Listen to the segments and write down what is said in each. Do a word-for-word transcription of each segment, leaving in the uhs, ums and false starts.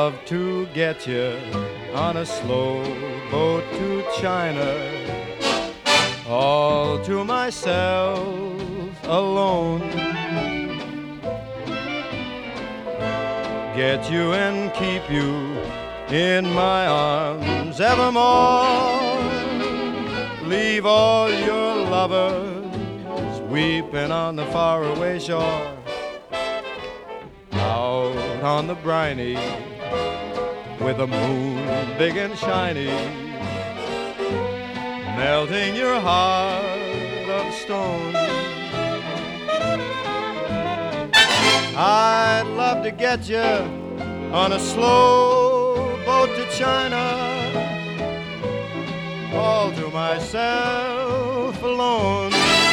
love to get you on a slow boat to China, all to myself alone. Get you and keep you in my arms evermore. Leave all your lovers weeping on the faraway shore. Out on the briny, with the moon big and shiny, melting your heart of stone. I'd love to get you on a slow boat to China, all to myself alone.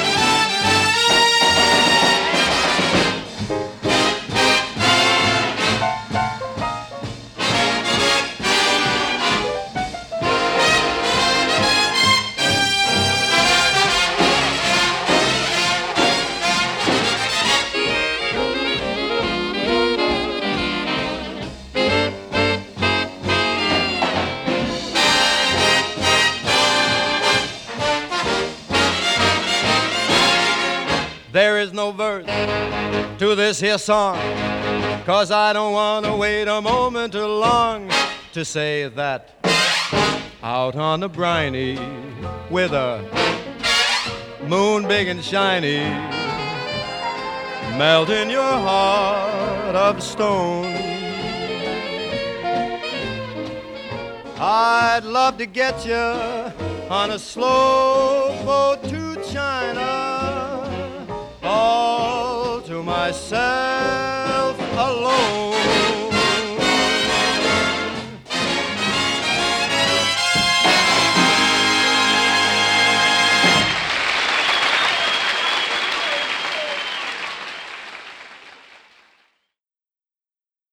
There is no verse to this here song, 'cause I don't want to wait a moment too long to say that out on the briny, with a moon big and shiny, melting your heart of stone. I'd love to get you on a slow boat to China, all to myself alone.